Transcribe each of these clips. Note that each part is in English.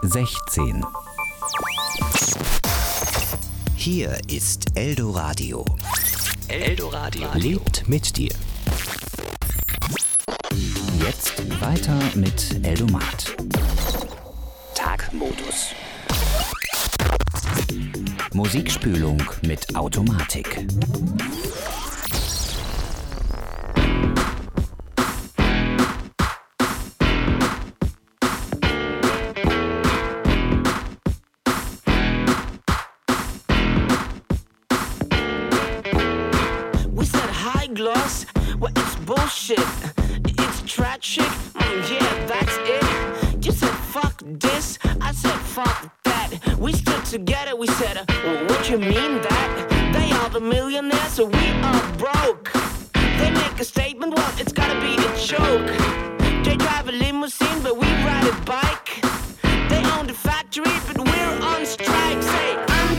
16. Hier ist Eldoradio. Eldoradio lebt mit dir. Jetzt weiter mit Eldomat. Tagmodus. Musikspülung mit Automatik. Gloss, well, it's bullshit. It's tragic. Yeah, that's it. You said fuck this, I said fuck that. We stood together, we said, well, what you mean that? They are the millionaires, so we are broke. They make a statement, well, it's gotta be a joke. They drive a limousine, but we ride a bike. They own the factory, but we're on strike. Say,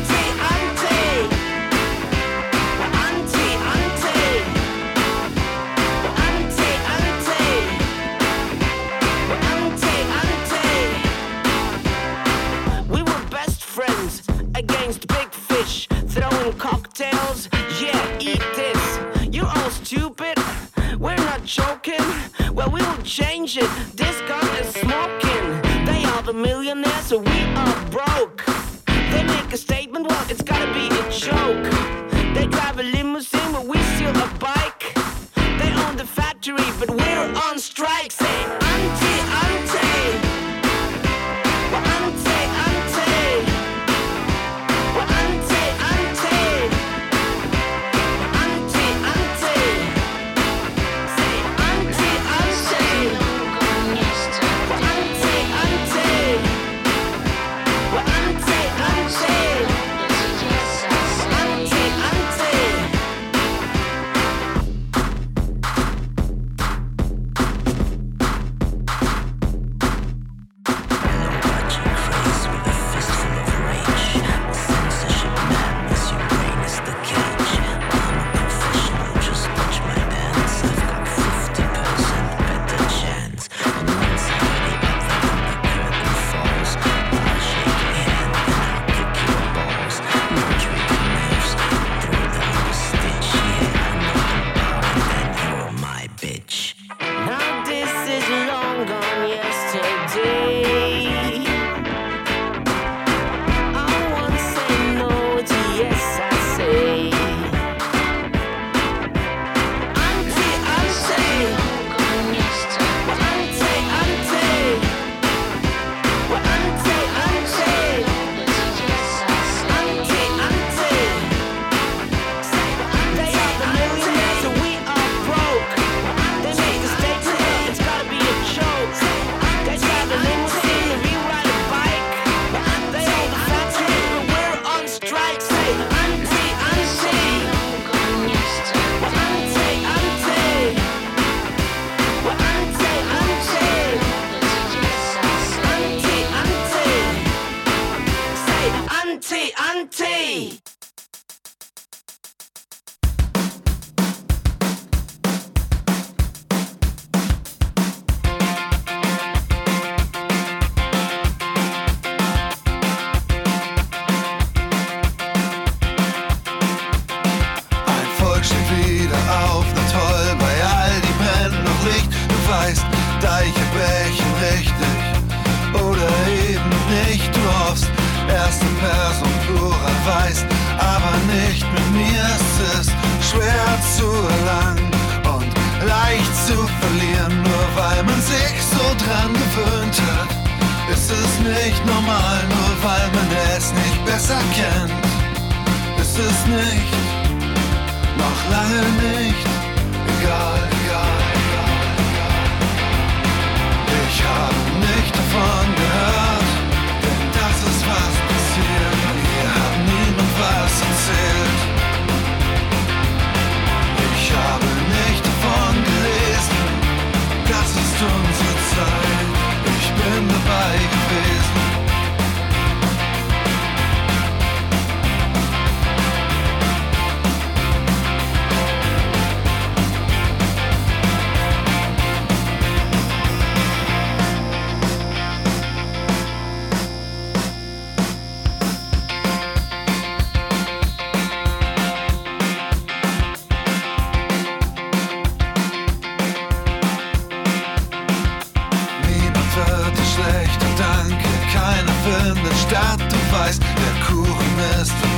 against big fish, throwing cocktails, yeah, eat this. You're all stupid, we're not joking. Well, we will change it, this gun is smoking. They are the millionaires, so we are broke. They make a statement, well, it's gotta be a joke. They drive a limousine, but we steal a bike. They own the factory, but we're on strike. Say, ante.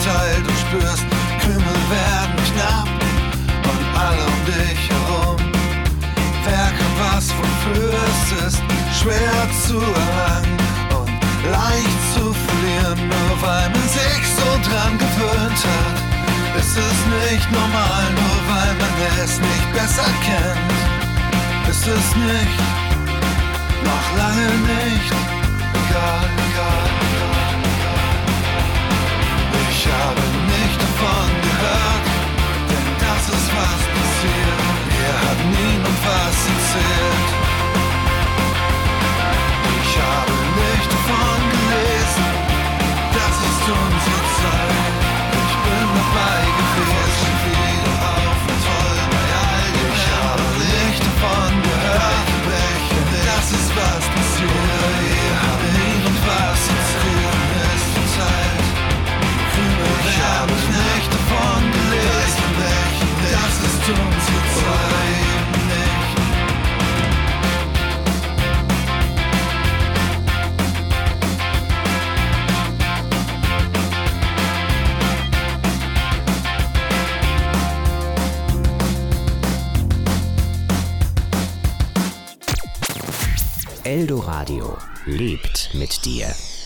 verteilt und spürst, Krümel werden knapp und alle um dich herum werken was von früher. Es ist schwer zu erlangen und leicht zu verlieren, nur weil man sich so dran gewöhnt hat. Es ist nicht normal, nur weil man es nicht besser kennt. Es ist nicht, noch lange nicht egal. Ich habe nicht davon gehört, denn das ist was passiert. Mir hat niemand was erzählt. Ich habe nicht davon gelesen, das ist unsere Zeit. Ich bin dabei gewesen, wieder auf und toll bei all dem. Ich habe nicht davon gehört, das ist was passiert. Mir hat niemand was erzählt, ist verzeiht. Ich habe nicht davon gelesen, das ist unsere Zeit. Eldoradio lebt mit dir.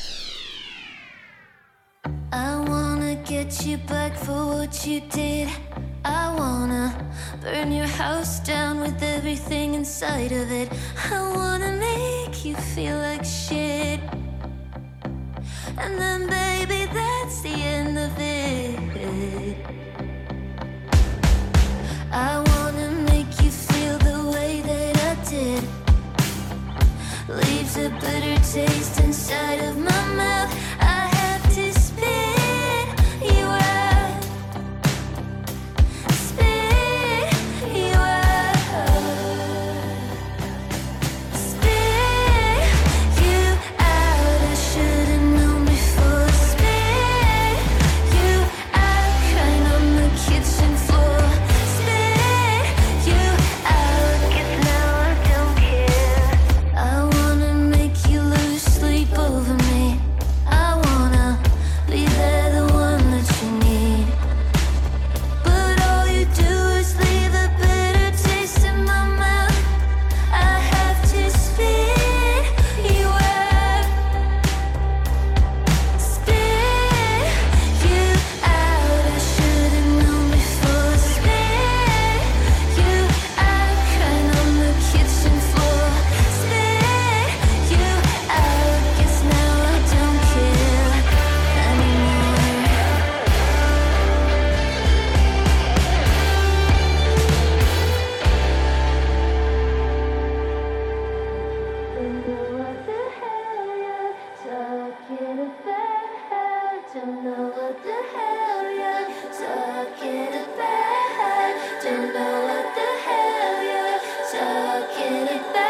I wanna get you back for what you did. I wanna burn your house down with everything inside of it. I wanna make you feel like shit. And then baby, that's the end of it. I wanna make you feel the way that I did. Leaves a bitter taste inside of my mouth. I have to spit you out. Spit you out. Spit you out. I should've known before. Spit you out. Crying on the kitchen floor. Spit you out. 'Cause now I don't care. I wanna make you lose sleep over me. I wanna be there, the one that you need. But all you do is leave a bitter taste in my mouth. I have to spit you out. Spit you out. I should've known before. Spit you out. Crying on the kitchen floor. Spit you out. Guess now I don't care anymore. Don't know what the hell you're talking about. Don't know what the hell you're talking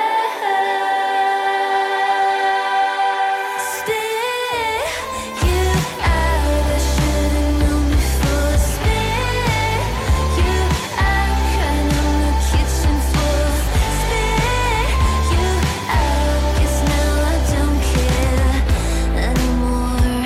about. Spit you out. I should've known before. Spit you out. Crying on the kitchen floor. Spit you out. Guess now I don't care anymore.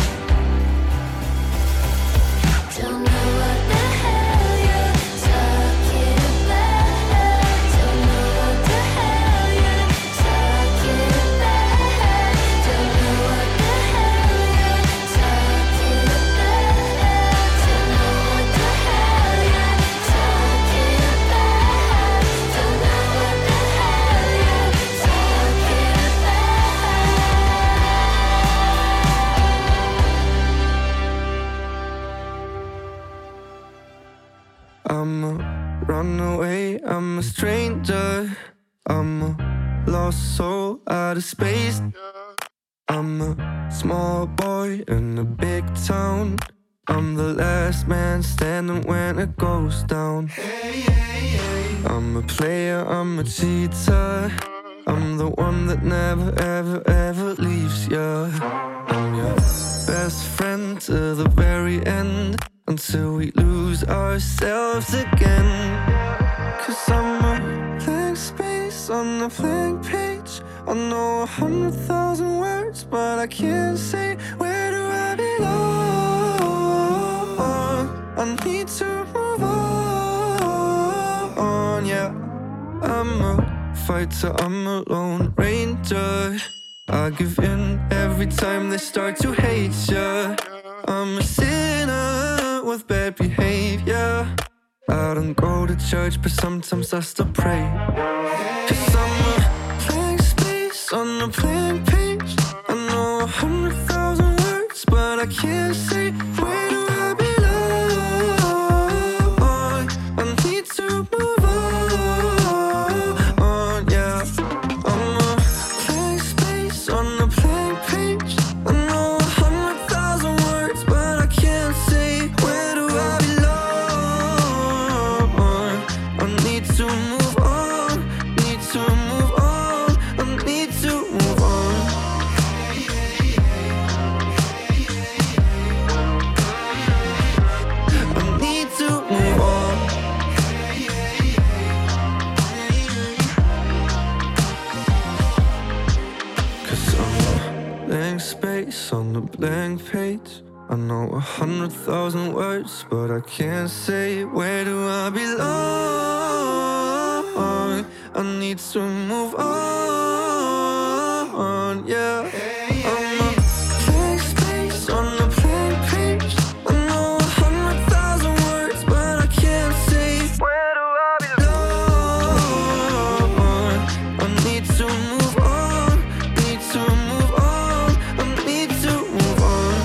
Don't know what the hell you're talking about. Don't know what the hell you're talking about. Don't know what the hell you're talking about. Don't know what the hell you're talking about. Don't know what the hell you're talking about. I'm a runaway, I'm a stranger. I'm a lost soul out of space. I'm a small boy in a big town. I'm the last man standing when it goes down. I'm a player, I'm a cheater. I'm the one that never ever ever leaves ya. I'm your best friend to the very end, until we lose ourselves again. 'Cause I'm a blank space on a blank page. I know 100,000 words, but I can't say where do I belong. fighter, I'm a lone ranger. I give in every time they start to hate ya. I'm a sinner with bad behavior. I don't go to church, but sometimes I still pray. 'Cause I'm a blank space on a blank page. I know 100,000 words, but I can't say where do I belong. I need to move on, yeah. I'm a blank space on a blank page. I know 100,000 words, but I can't say where do I belong. I need to move on, need to move on, I need to move on. I need to move on. 'Cause I'm a blank space on the blank page. I know 100,000 words, but I can't say where do I belong. I need to move on, yeah. I'm a blank space on a blank page. I know 100,000 words, but I can't say where do I belong. I need to move on, need to move on, I need to move on.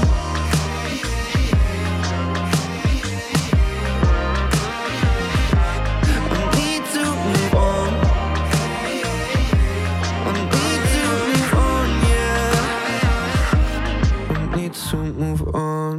I need to move on. I need to move on, yeah. I need to move on.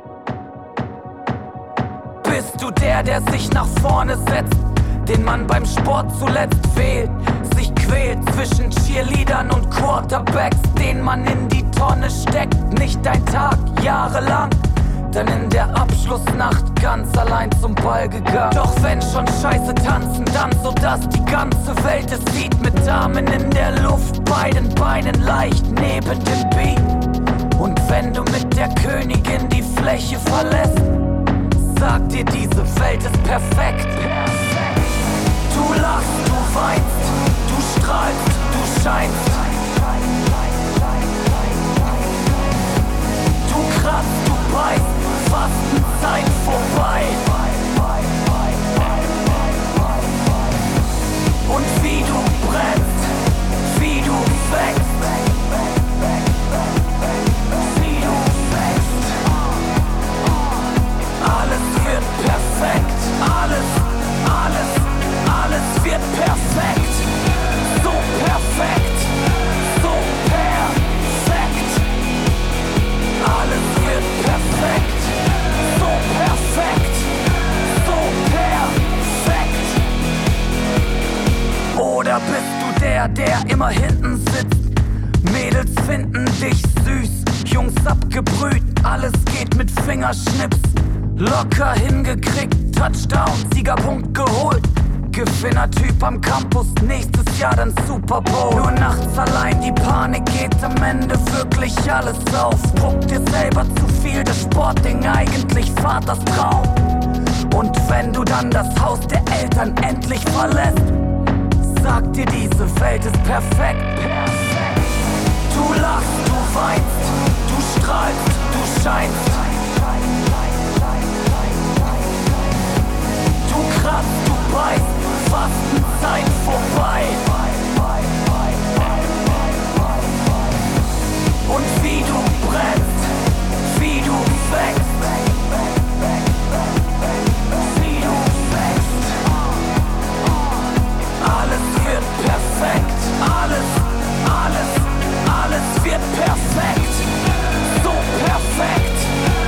Bist du der sich nach vorne setzt, den man beim Sport zuletzt wählt, sich quält zwischen Cheerleadern und Quarterbacks, den man in die Tonne steckt, nicht ein Tag, jahrelang, dann in der Abschlussnacht ganz allein zum Ball gegangen. Doch wenn schon Scheiße tanzen, dann so dass die ganze Welt es sieht, mit Damen in der Luft, beiden Beinen leicht neben dem Beat. Und wenn du mit der Königin die Fläche verlässt, sag dir, diese Welt ist perfekt. Du lachst, du weinst, du strahlst, du scheinst. Du kratzt, du beißt, Fastenzeit vorbei. Und wie du brennst, wie du wächst. Wie du wächst. Alles wird perfekt, alles wird perfekt. So perfekt, so perfekt. Alles wird perfekt, so perfekt, so perfekt. Oder bist du der immer hinten sitzt? Mädels finden dich süß, Jungs abgebrüht, alles geht mit Fingerschnips. Locker hingekriegt, Touchdown, Siegerpunkt geholt. Gewinnertyp am Campus, nächstes Jahr dann Super Bowl. Nur nachts allein, die Panik geht am Ende wirklich alles auf. Druck dir selber zu viel, das Sportding eigentlich Vaters Traum. Und wenn du dann das Haus der Eltern endlich verlässt, sag dir, diese Welt ist perfekt. Du lachst, du weinst, du strahlst, du scheinst. Du kratzt, du beißt, Fastenzeit vorbei. Und wie du brennst, wie du wächst. Wie du wächst. Alles wird perfekt, alles wird perfekt. So perfekt,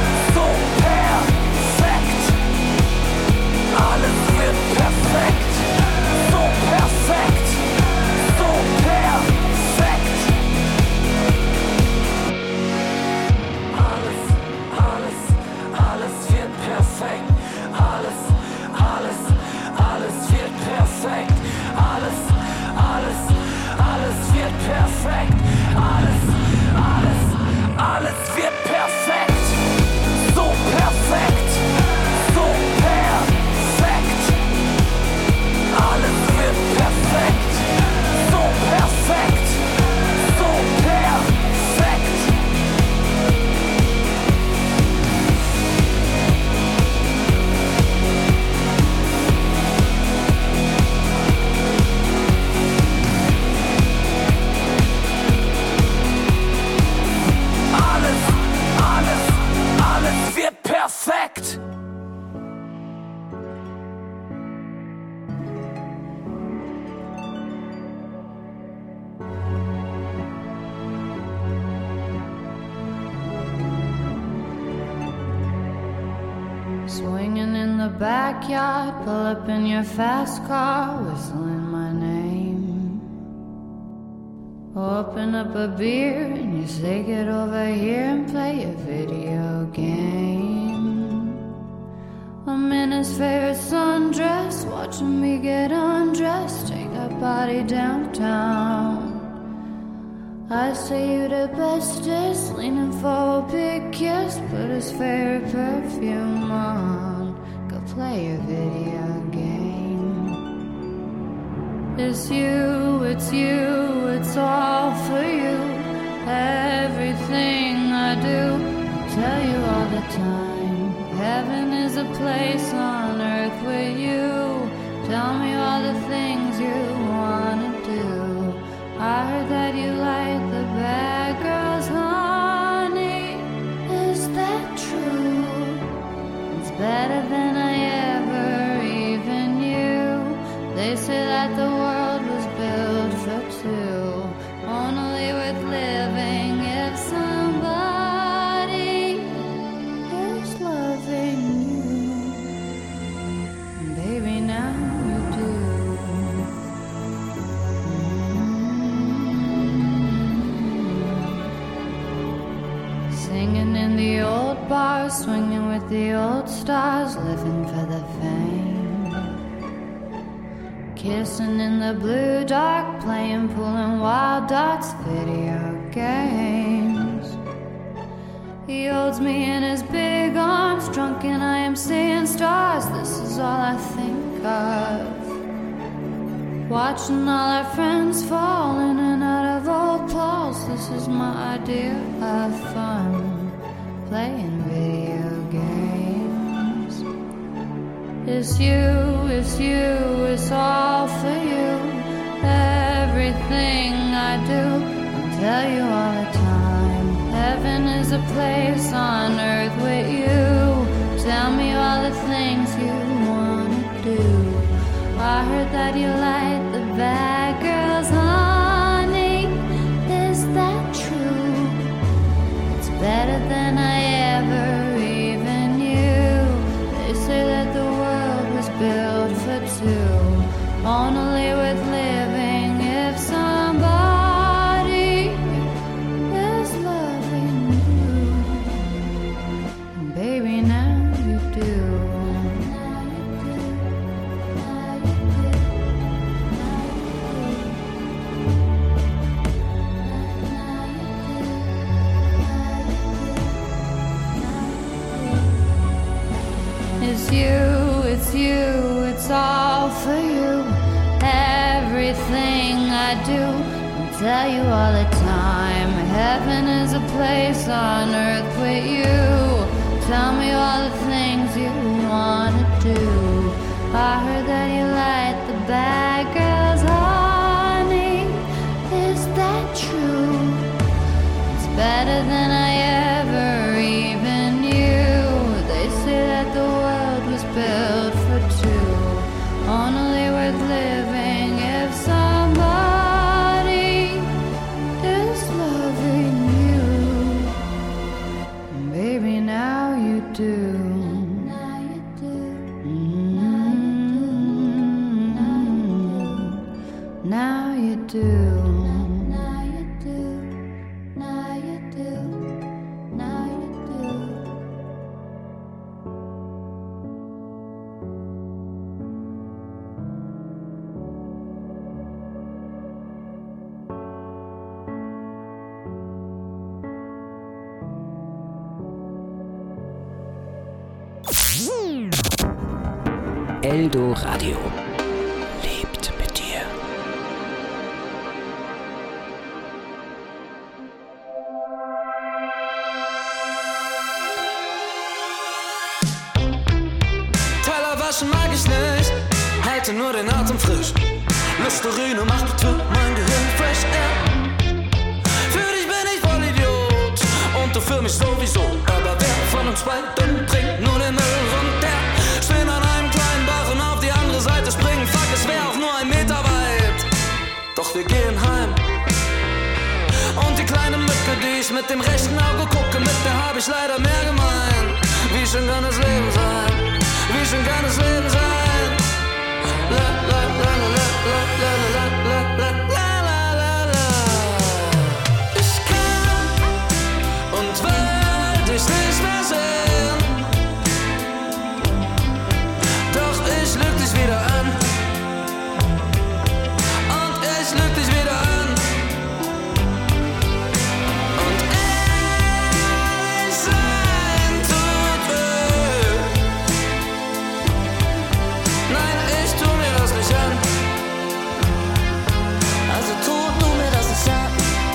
Swinging in the backyard, pull up in your fast car, whistling my name. Open up a beer and you say get over here and play a video game. I'm in his favorite sundress, watching me get undressed, take that body downtown. I say you the bestest, leaning for a big kiss, put his favorite perfume on, go play your video game. It's you, it's all for you. Everything I do, I tell you all the time. Heaven is a place on earth with you. Tell me all the things you wanna do. I heard that you like the bad girls, honey. Is that true? It's better than I ever even knew. They say that the world was built for two, only worth living if somebody is loving you. And baby, now you do. Singing in the old bars, swinging with the old stars, living for the fame. Kissing in the blue dark, playing, pulling wild dots, video games. He holds me in his big arms, drunk and I am seeing stars. This is all I think of. Watching all our friends fall in and out of old clothes. This is my idea of fun, playing video games. It's you, it's all for you. Everything I do, I'll tell you all the time. Heaven is a place on earth with you. Tell me all the things you wanna do. I heard that you like the bad girls, honey. Is that true? It's better than I ever even knew. They say that the world was built for two, only worth living if somebody is loving you. And baby, now you do. It's you, it's all for you. Everything I do, I'll tell you all the time. Heaven is a place on earth with you. Tell me all the things you wanna do. I heard that you like the bad girls, honey. Is that true? It's better than I ever even knew. They say that the world was built for two, only worth living if somebody is loving you. And baby, now you do. Now you do. Eldo Radio lebt mit dir. Teller waschen mag ich nicht, halte nur den Atem frisch. Listerine macht für mein Gehirn fresh air. Für dich bin ich voll Idiot und du für mich sowieso. Aber wer von uns beiden trinkt nur den Müll runter? Stehen an einem kleinen Bach und auf die andere Seite springen. Fuck, es wär auch nur 1 Meter weit. Doch wir gehen heim. Und die kleine Mücke, die ich mit dem rechten Auge gucke, mit der hab ich leider mehr gemein. Wie schön kann das Leben sein? Ich kann und will dich nicht mehr sehen, doch ich lüg dich wieder an und ich lüg dich wieder an und ehrlich sein tut weh. Nein, ich tu mir das nicht an, also tu mir das nicht an.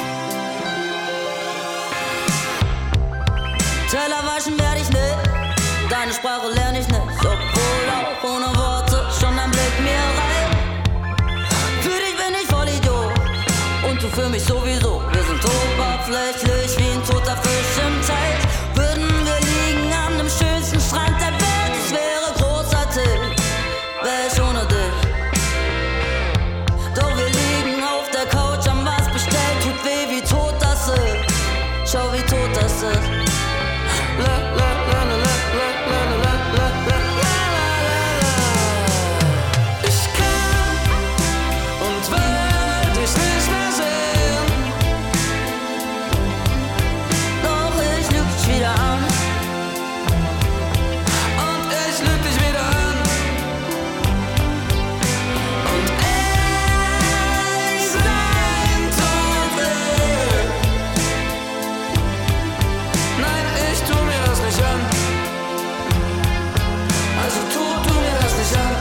Teller waschen werd ich nicht, deine Sprache lern ich nicht, obwohl auch ohne Worte schon ein Blick mir reicht. Für dich bin ich voll Idiot und du für mich sowieso. Wir sind oberflächlich wie ein toter Fisch im Teich. Würden wir liegen an dem schönsten Strand der Welt, es wäre großartig, wär ich ohne dich. Doch wir liegen auf der Couch, haben was bestellt, tut weh, wie tot das ist. Schau, wie tot das ist. Ich kann und will dich nicht mehr sehen, Doch ich lüg dich wieder an und ich lüg dich wieder an und ehrlich sein tut weh. Nein, ich tu mir das nicht an, also tu mir das nicht an.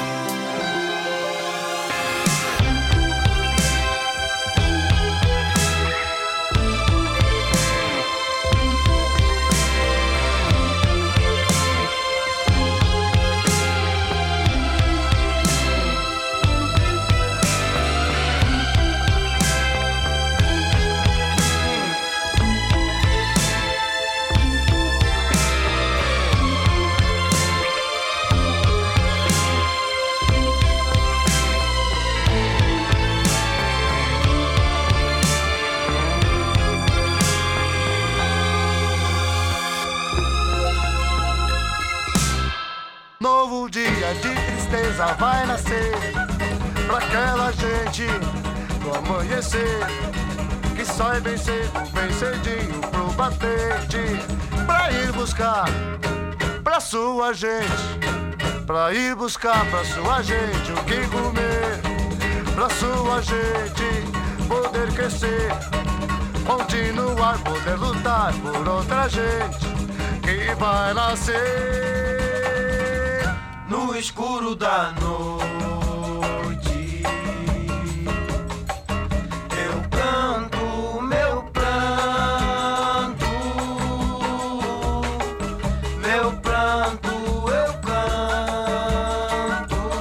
Novo dia de tristeza vai nascer pra aquela gente do amanhecer que sai bem cedo, bem cedinho pro batente, pra ir buscar pra sua gente, pra ir buscar pra sua gente o que comer, pra sua gente poder crescer, continuar, poder lutar por outra gente que vai nascer no escuro da noite. Eu canto meu pranto, meu pranto eu canto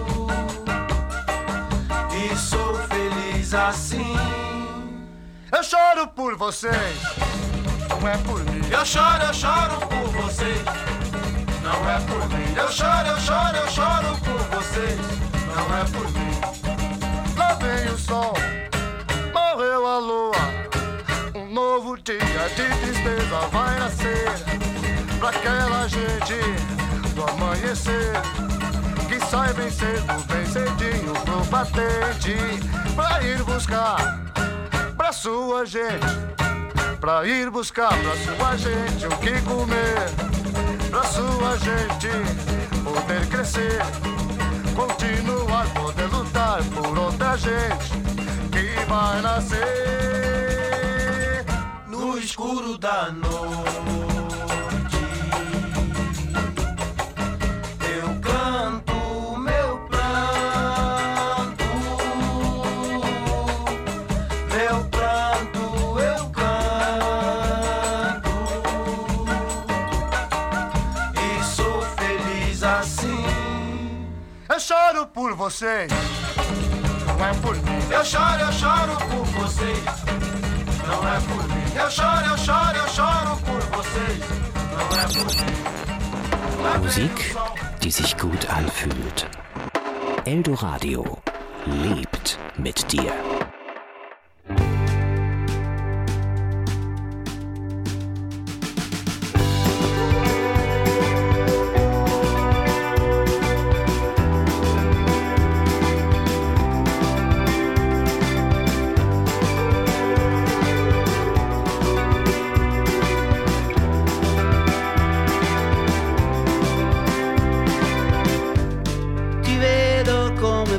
e sou feliz assim. Eu choro por vocês, não é por mim. Eu choro por vocês, não é por mim. Eu choro por vocês, não é por mim. Lá vem o sol, morreu a lua, um novo dia de tristeza vai nascer pra aquela gente do amanhecer que sai bem cedo, bem cedinho pro batente, pra ir buscar pra sua gente, pra ir buscar pra sua gente o que comer, pra sua gente poder crescer, continuar, poder lutar por outra gente que vai nascer no escuro da noite. Eu canto meu pranto, meu pranto eu canto e sou feliz assim. Eu choro por vocês, não é por mim. Eu choro por vocês, não é por mim. Eu choro por vocês, não é por mim. Musik, die sich gut anfühlt. Eldoradio lebt mit dir.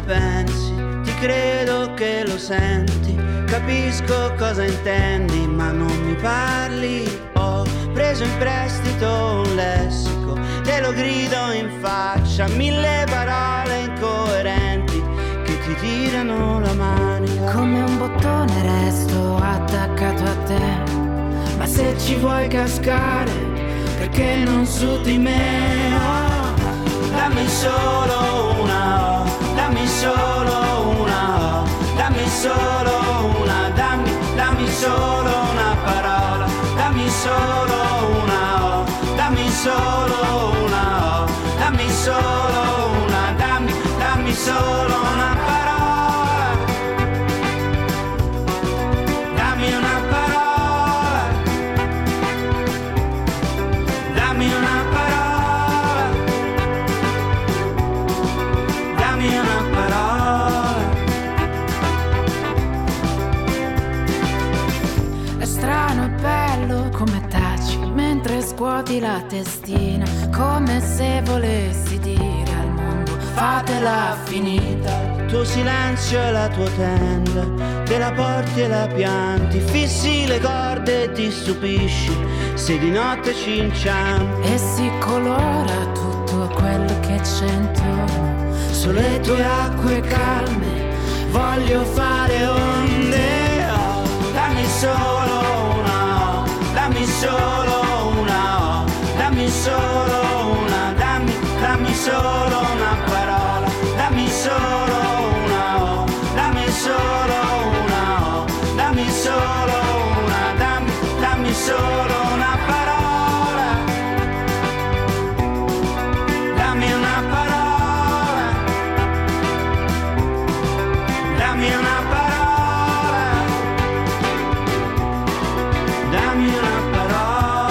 pensi, ti credo che lo senti, capisco cosa intendi, ma non mi parli. Ho preso in prestito un lessico, te lo grido in faccia, 1000 parole incoerenti che ti tirano la manica. Come un bottone resto attaccato a te, ma se ci vuoi cascare, perché non su di me? Oh, dammi solo una, dammi solo una, dammi solo una, dammi solo una parola, dammi solo una, dammi solo una, dammi solo una, dammi solo una parola, dammi una parola, dammi una parola, dammi una parola. È strano e bello come taci mentre scuoti la testina, come se volessi dire al mondo fatela finita. Il tuo silenzio è la tua tenda, te la porti e la pianti, fissi le corde e ti stupisci se di notte ci inciampi. E si colora tutto quello che c'è intorno, sulle tue acque calme voglio fare onde. Oh, dammi solo una, dammi solo una, dammi solo una, dammi solo una parola, dammi solo una, dammi solo una, dammi solo una, dammi solo una parola, dammi una parola, dammi una parola, dammi una parola.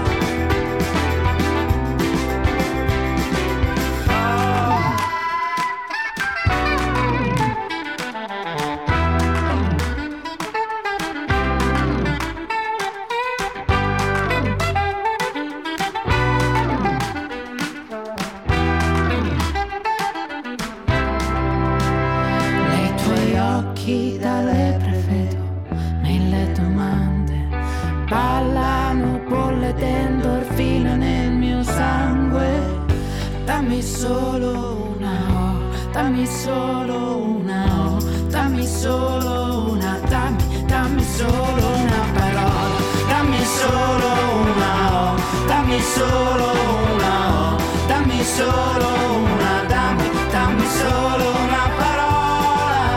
Nei tuoi occhi da lepre vedo 1000 domande, ballano bolle d'endorfina nel mio sangue. Dammi solo una, oh, dammi solo una, oh, dammi solo una, dammi solo una parola, Dammi solo una, oh, dammi solo una, oh, dammi solo una, dammi solo una parola,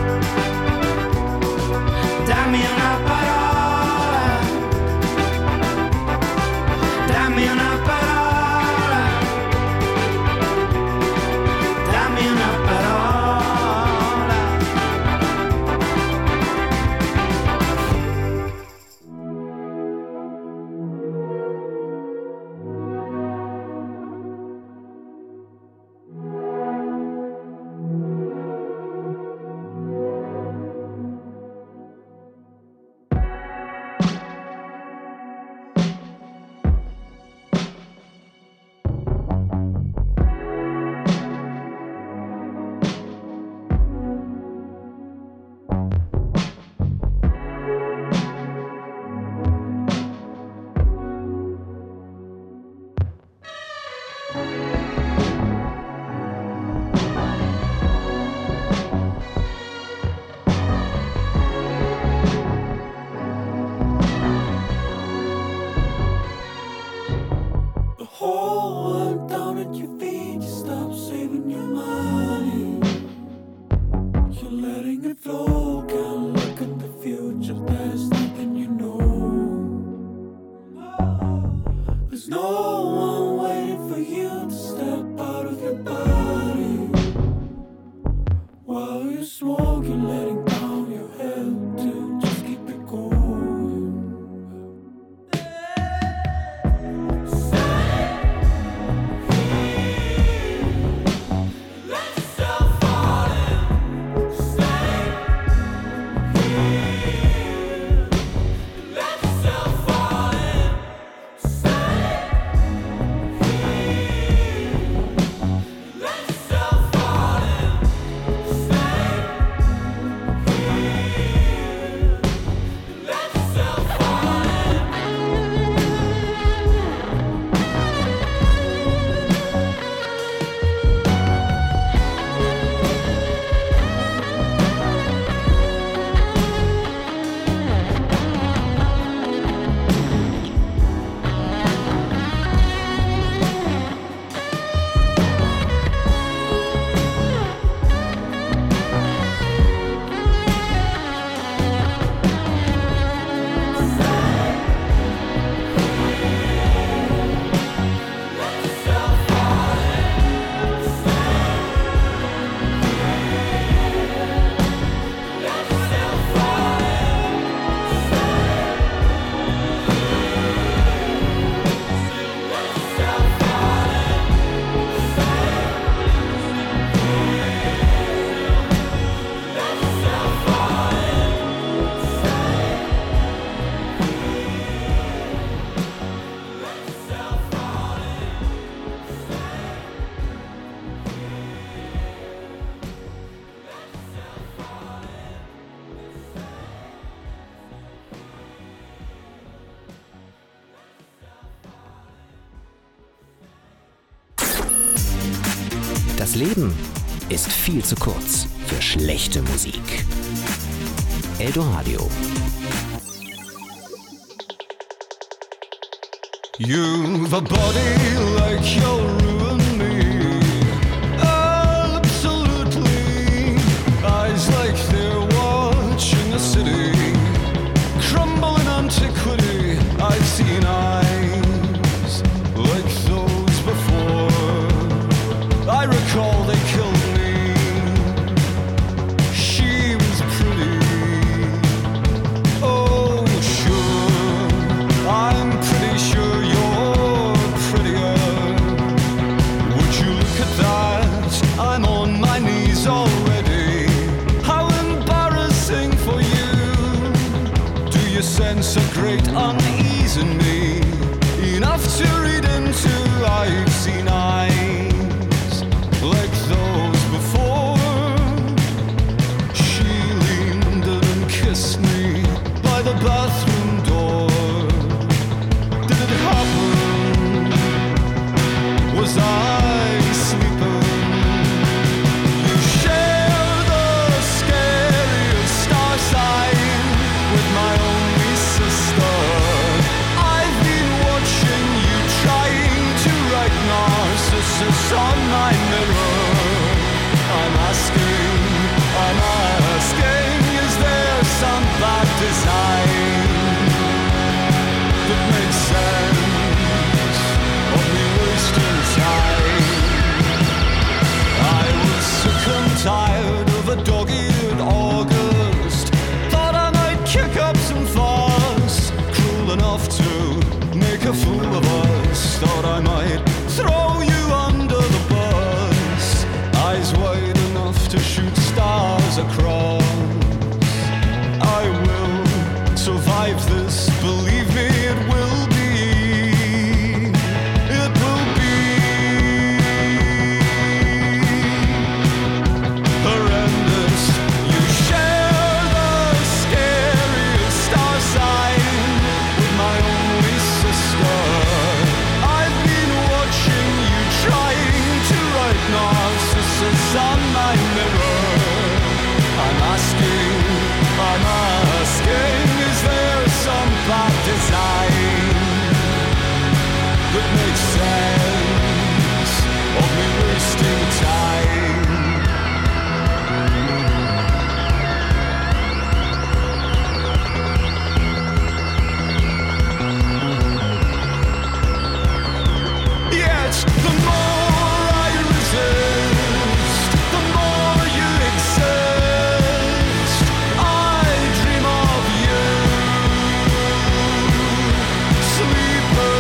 dammi una parola, dammi una parola, dammi una parola. The whole world down at your feet. You stop saving your money. You're letting it flow. Can't look at the future. There's nothing you know. There's no one waiting for you to step out of your body. While you smoke, you're letting down your head to just keep it going. Let's Das Leben ist viel zu kurz für schlechte Musik. Eldoradio. You've a body like you'll ruin me. Absolutely. Eyes like they're watching a city crumble in antiquity. I've seen eyes like those before. I recall they killed me. She was pretty. Oh, sure. I'm pretty sure you're prettier. Would you look at that? I'm on my knees already. How embarrassing for you. Do you sense a great unease in me? Enough to read into. I've seen eyes like those before. She leaned and kissed me by the bathroom door. Did it happen? Was I sleeping? You share the scariest star sign with my only sister. I've been watching you trying to write Narcissus on my mirror. I'm asking, is there some bad design that makes sense of me wasting time? I was sick and tired of a dog-eared August. Thought I might kick up some fuss, cruel enough to make a fool of us. Thought I might throw you under the bus, eyes wide enough to shoot stars across. I will survive this, believe me, it will be. It will be horrendous. You share the scariest star sign with my only sister. I've been watching you trying to write Narcissus on my mirror. I'm asking, is there some bad design that makes sense of me wasting time? Yet the more I resist, the more you exist. I dream of you, sleeper.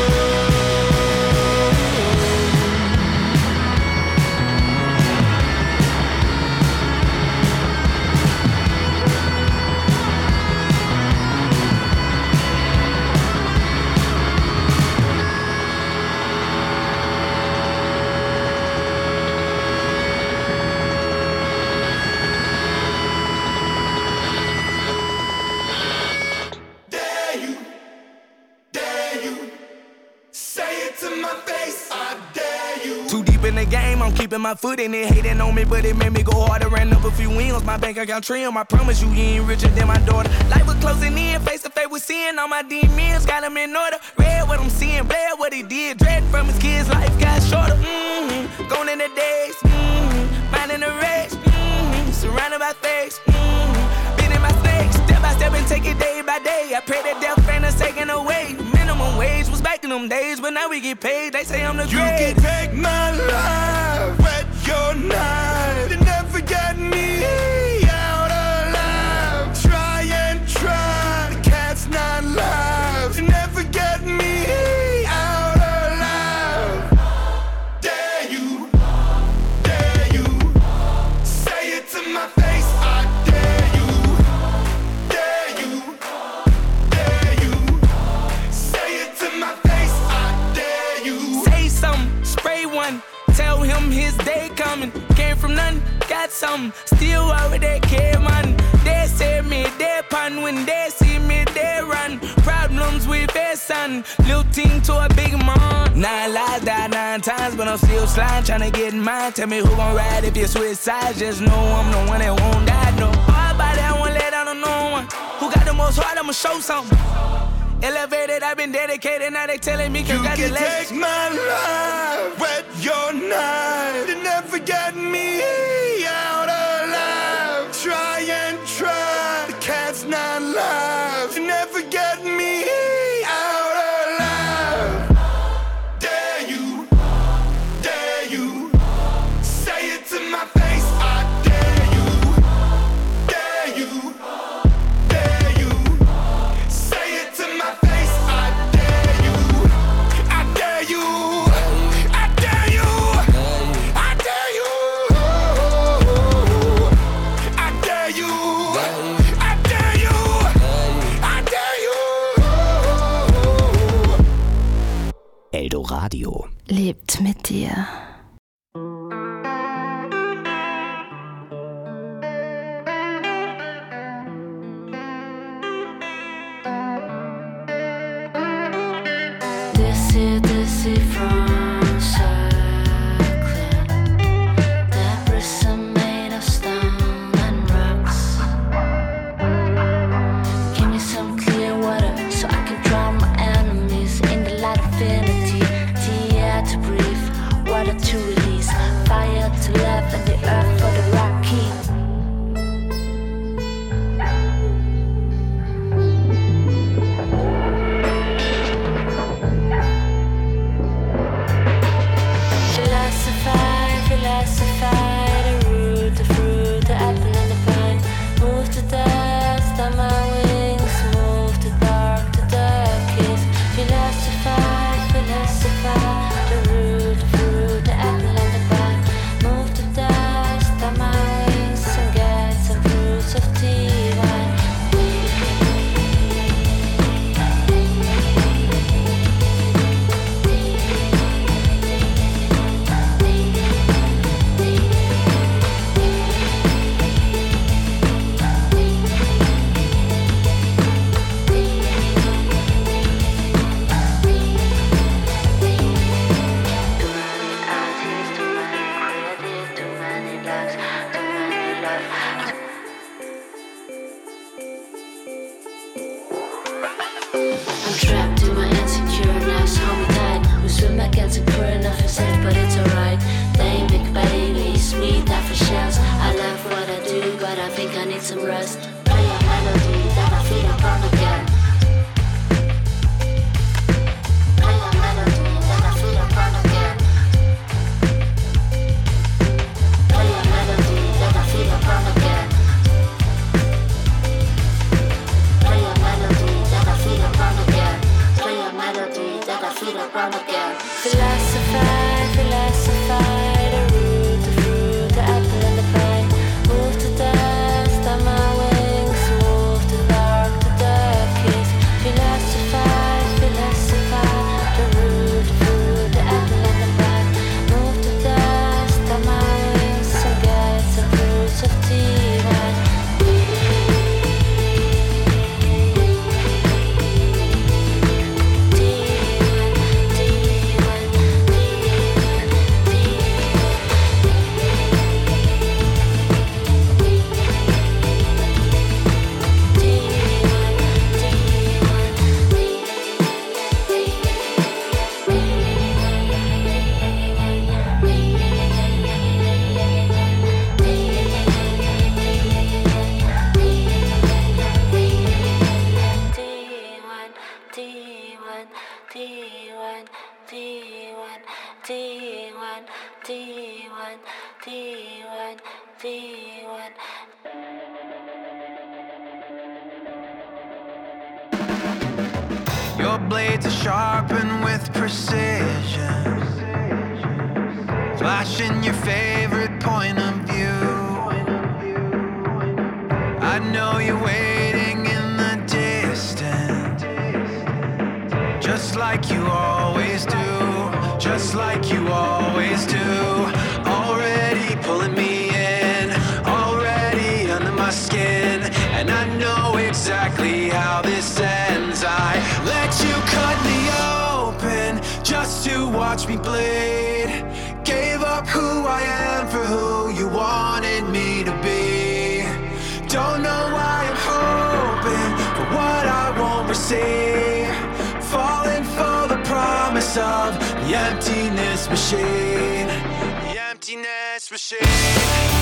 Dare you, say it to my face, I dare you. Too deep in the game, I'm keeping my foot in it. Hating on me, but it made me go harder. Ran up a few wins, my bank account trim. I promise you, you ain't richer than my daughter. Life was closing in, face to face with sin. All my demons got them in order. Read what I'm seeing, bled what he did. Dread from his kids, life got shorter. Gone in the days, minding the race. Surrounded by fakes, been in my snakes. Step by step and take it day by day. I pray that death ain't us taken away. Minimum wage was back in them days, but now we get paid. They say I'm the great. You can take my life, wet your knife. You never get me out alive. Try and try, the cat's not live. You never get me out alive. Dare you, say it to my face, I dare you. Dare you, say it to my face, I dare you. Say something, spray one. tell him his day coming. Came from nothing, got something. Still worried they care, man. They say me, they pan. When they see me, they run. Problems with their son. Little thing to a big man. 9 lives, died 9 times, but I'm still sliding, trying to get mine. Tell me who gon' ride if you switch sides. Just know I'm the one that won't die, no. All about that, I won't let down on no one. Who got the most heart, I'ma show something. Elevated, I've been dedicated, now they telling me congratulations. You can take my life, wet your knife. You never get me out alive. Try and try, the cat's not live. You never get me out alive. Dare you, say it to my face. I dare you, say it to my face. I dare you, I dare you, I dare you, I dare you, I dare you, I dare you, I dare you. Eldoradio. Lebt mit dir. Dizzy from circling. Debris are made of stone and rocks. Give me some clear water so I can drown my enemies in the light infinity. The air to breathe, water to release, fire to love, and the earth for the rocky. Philosophy, the root, the fruit, the apple and the pine. Move to dust on my wings, move to dark, the darkest. Philosophy, the root, the fruit, the apple and the pine. Move to dust on my wings and get some fruits of divine. I'm trapped in my insecureness, hold me tight. We swim against the current of yourself, but it's alright. They ain't big baby, sweet after shells. I love what I do, but I think I need some rest. Play a melody that I feel upon again. Play a melody that I feel upon again. Play a melody that I feel upon again. Play a melody that I feel upon again. Play a melody that I feel upon again. Philosophy, the root, the fruit, the apple and the pine. Move to dust on my wings, move to dark, the darkest. Philosophy, the root, the fruit, the apple and the pine. Move to dust on my wings and get some fruits of divine. Your blades are sharpened with precision, flashing your favorite point of view. I know you're waiting in the distance, just like you always do, just like you always do. watch me bleed. Gave up who I am for who you wanted me to be. Don't know why I'm hoping for what I won't receive. Falling for the promise of the emptiness machine. The emptiness machine.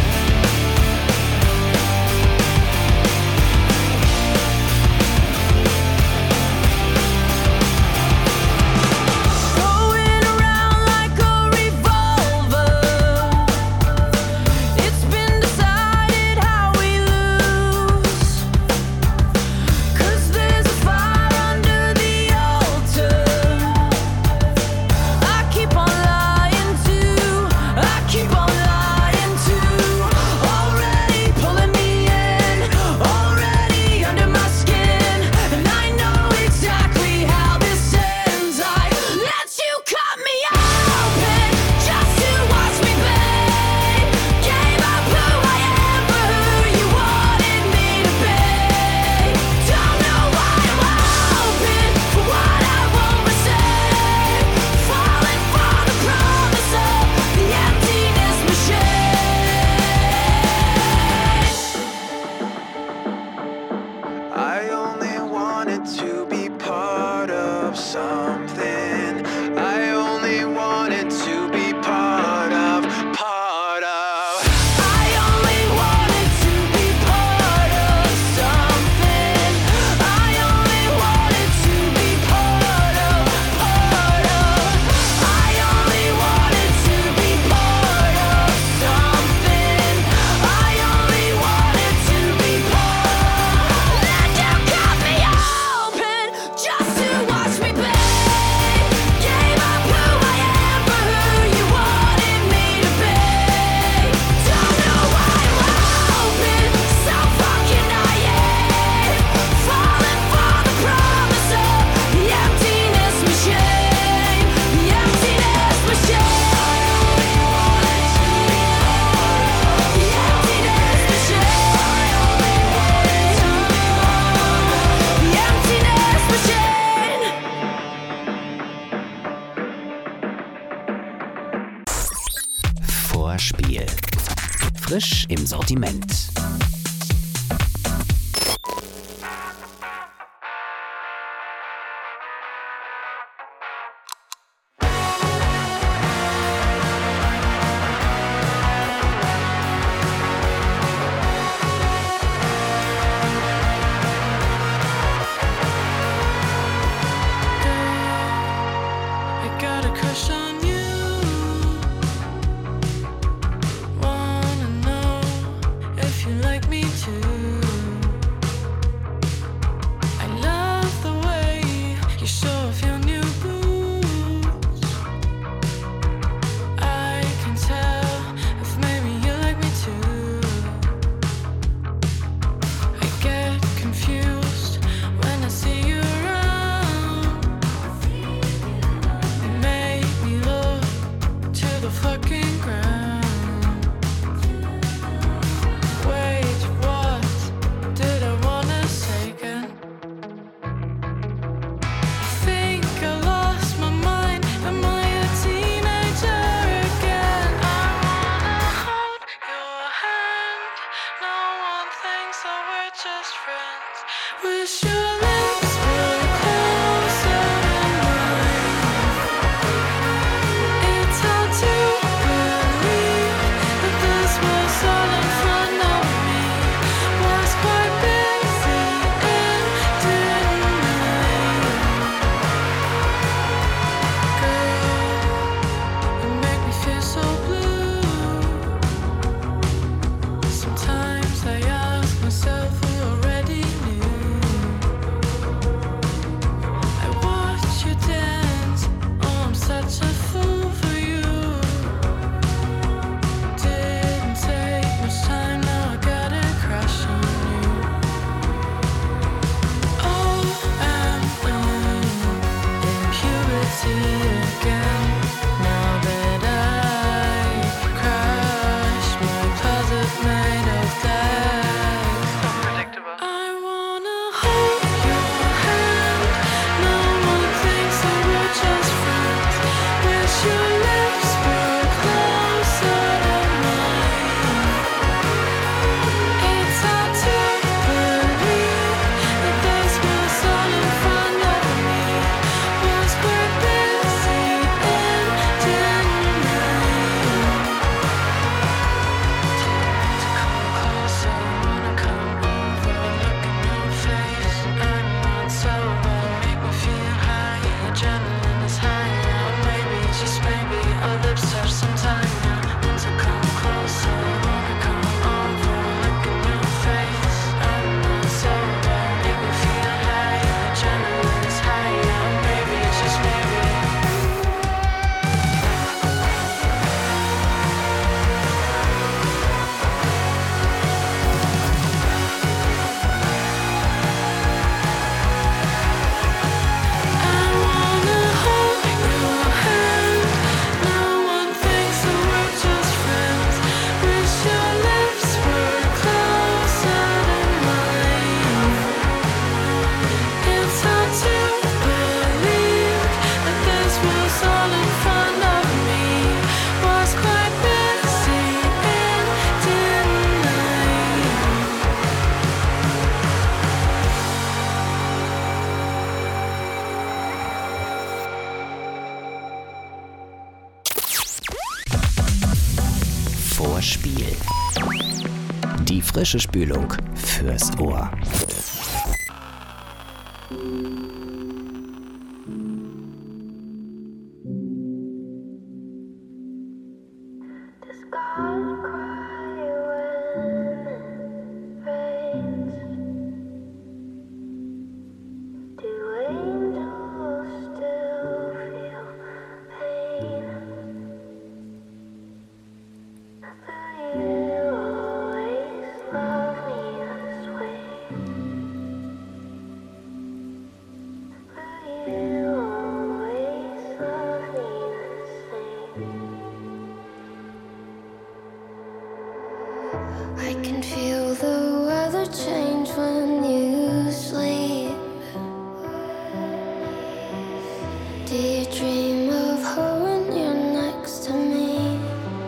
Vorspiel. Frisch im Sortiment. Wanna know if you like vor Spiel. Die frische Spülung fürs Ohr. I can feel the weather change when you sleep. Do you dream of her when you're next to me?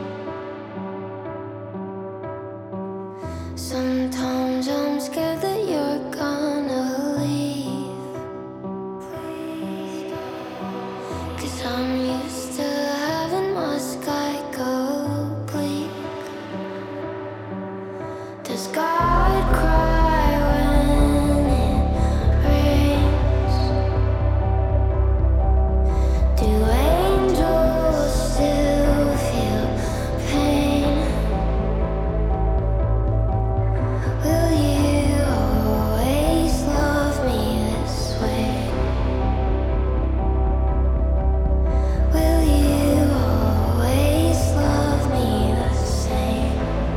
Sometimes I'm scared that you're gonna leave, 'cause I'm used to having my sky go bleak. Does God cry when it rains? Do angels still feel pain? Will you always love me this way? Will you always love me the same?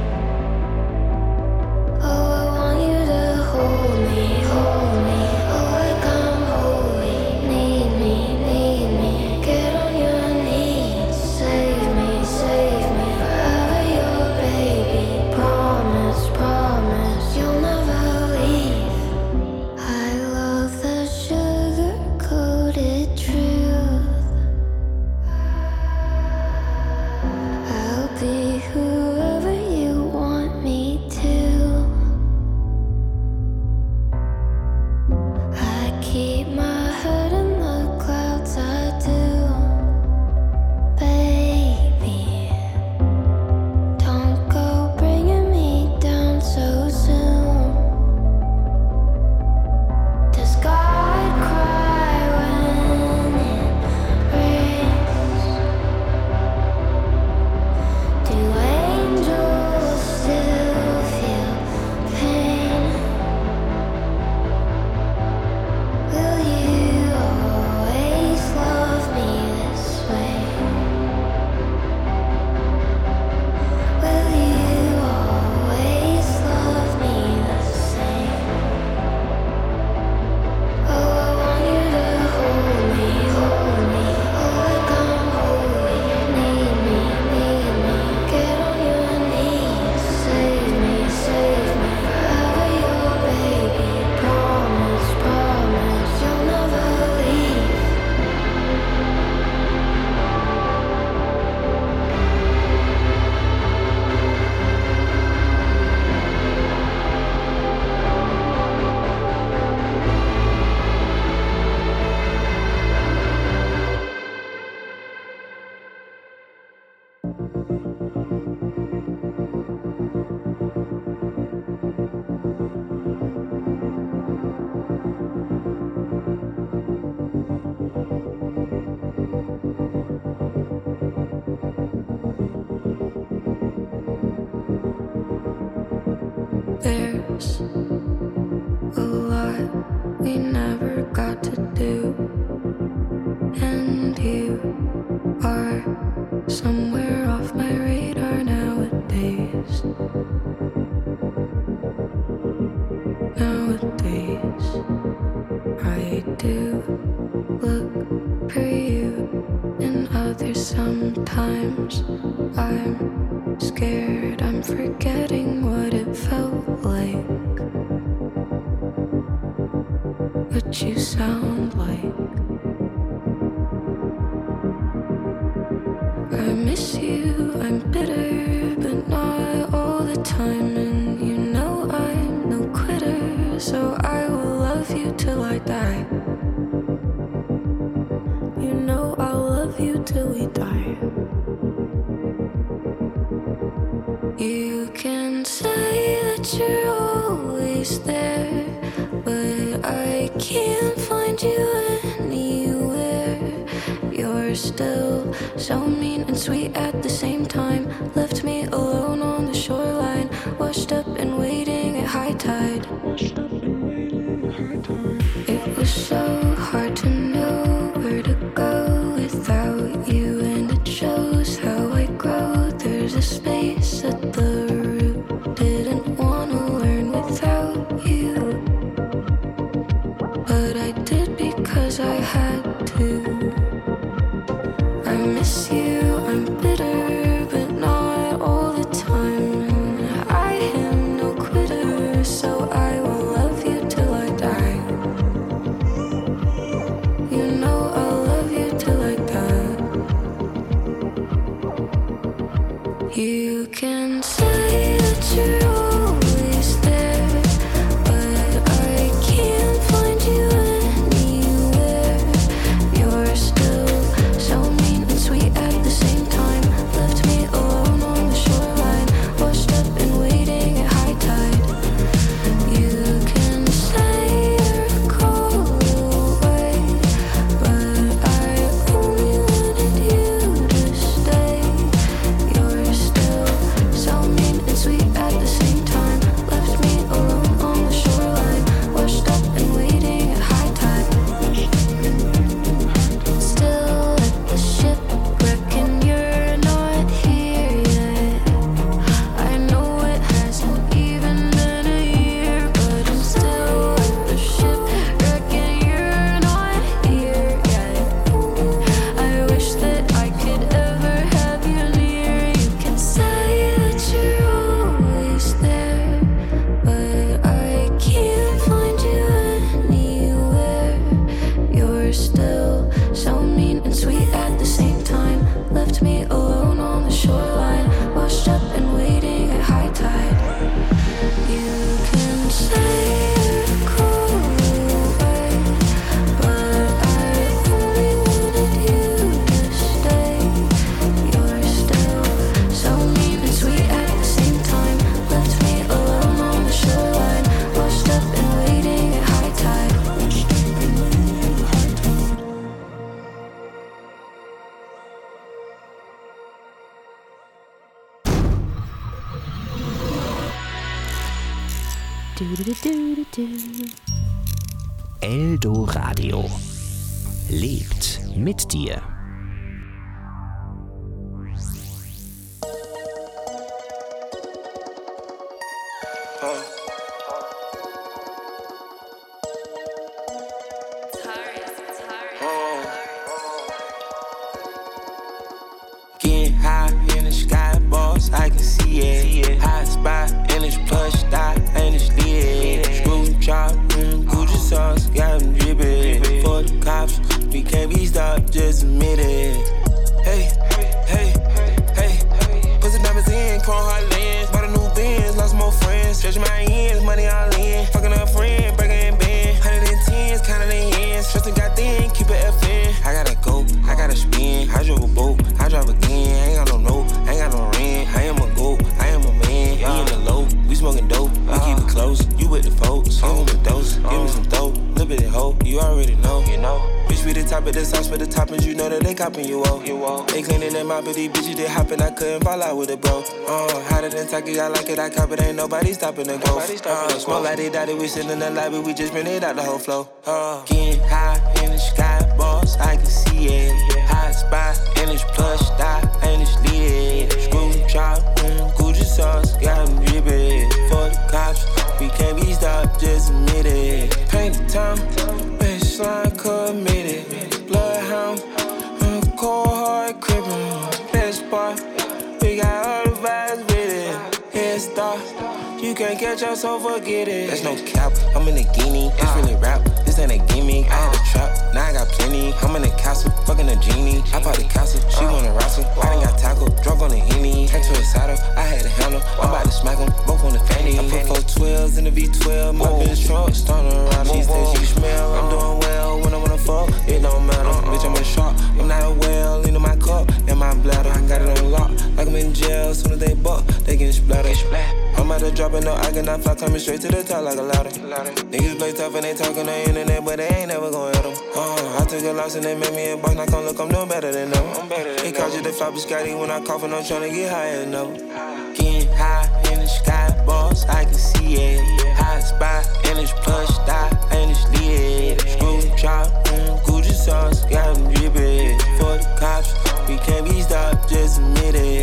Oh, I want you to hold me, oh, like I'm holy. Need me, get on your knees. Save me, forever your baby. Promise, you'll never leave. I love the sugar-coated truth. I'll be whoever you want me to. I keep my head in the clouds, I do. Baby, don't go bringing me down so soon. Does God cry when it rains? Do angels still feel pain? Will you always love me this way? Will you always love me the same? Oh, I want you to hold me, oh, like I'm holy. Need me, get on your knees. Save me, forever your baby. Promise, you'll never leave. There's a lot we never got to do, and you are somewhere off my radar nowadays. I do look for you in others sometimes. I'm scared I'm forgetting what it felt like, what you sound like. I miss you, I'm bitter, but not all the time. And you know I'm no quitter, so I will love you till I die. You know I'll love you till we die. you're always there, but I can't find you anywhere. You're still so mean and sweet at the same time. Left me alone on the shoreline, washed up and waiting at high tide. It was so hard to know where to go without you, and it shows how I grow. There's a space at the root, didn't want to learn without you, but I did because I had to. I miss you, I'm bitter, but not all the time. I am no quitter, so I will love you till I die. You know I'll love you till I die. You can say that you're always there, but I can't find you anywhere. You're still so mean and sweet at the same time. Left me alone on the shoreline, washed up and waiting at high tide. You can say you're cold away, but I only wanted you to stay. You're still so mean and sweet at the same time. Left me alone on the shoreline, washed up and waiting at high tide. Still at the shipwreck and you're not here yet. I know it hasn't even been a year, but I'm still at the shipwreck and you're not here yet. I wish that I could ever have you near. You can say that you're always there, but I can't find you anywhere. You're still so mean and sweet at the same time. Left me alone on the shoreline, washed up and waiting at high tide. You can say you're cold away, but I only wanted you to stay. You're still so mean and sweet at the same time. Left me alone on the shoreline, washed up and waiting at high tide. Eldoradio lebt mit dir. Getting high in the sky, boss, I can see it. Hot spot in this plush dot, and it's lit. Screw chop, Gucci sauce, got them drippin'. For the cops, we can't be stopped, just admit it. Hey, hey, hey, put some diamonds in, chrome hard lens. Bought a new Benz, lost more friends. Stretching my ends, money all in. Fucking a friend, breaking in band. 110s, counting the ends. Trusting got thin, keep it FN. I gotta go, I gotta spin. I drove a boat, I drive again. I ain't got no note, I ain't got no rent. I am a goat, I am a man. We in the low, we smoking dope. We keep it close, you with the folks. Give me the dose, give me some dope. Little bit of hope, you already know, you know. Bitch, we the top of the sauce for the toppings, you know that they copping you off. They cleaning them out, but these bitches they hopping, I couldn't fall out with it, bro. Hotter than Taki, I like it, I cop it, ain't nobody stopping the growth. Smoke like they dotted, we sitting in the lobby, we just been it out the whole flow. Getting high in the sky, boss, I can see it. Hot spot in this plush dot, and it's lit. Screw chop, Gucci sauce, got them drippin'. For the cops, we can't be stopped, just admit it. Paint the town, baseline committed. Bloodhound, cold hard crippin'. Best part, we got all the vibes with it. Head start, you can't catch us, so forget it. There's no cap, I'm in a guinea. It's really rap, this ain't a gimmick. I had a trap, now I got plenty. I'm in the castle, fucking a genie. I bought the castle, she wanna wrestle. I done got taco, drunk on the Henny. Turned to a saddle, I had a handle. I'm about to smack them, both on the fanny. I put 4 12s in the V12, my bitch trunk, starting around. She said she smell, I'm doing well when I wanna fuck. It don't matter, bitch, I'm a shark. I'm not a whale, into my cup, and my bladder. I got it on lock, like I'm in jail. Soon as they buck, they getting splattered. I'm out of dropping no, I cannot fly, coming straight to the top like a ladder. Niggas play tough and they talking on the internet, but they ain't never gon' hit them. I took a loss and they made me a boss, now come look, I'm doing better than them. They called you the flop biscotti when I cough and I'm tryna get higher than ever. Getting high in the sky, boss, I can see it. High spot, and it's plush, die, and it's lit. Screw chop, Gucci sauce, got them drippin'. For the cops, we can't be stopped, just admit it.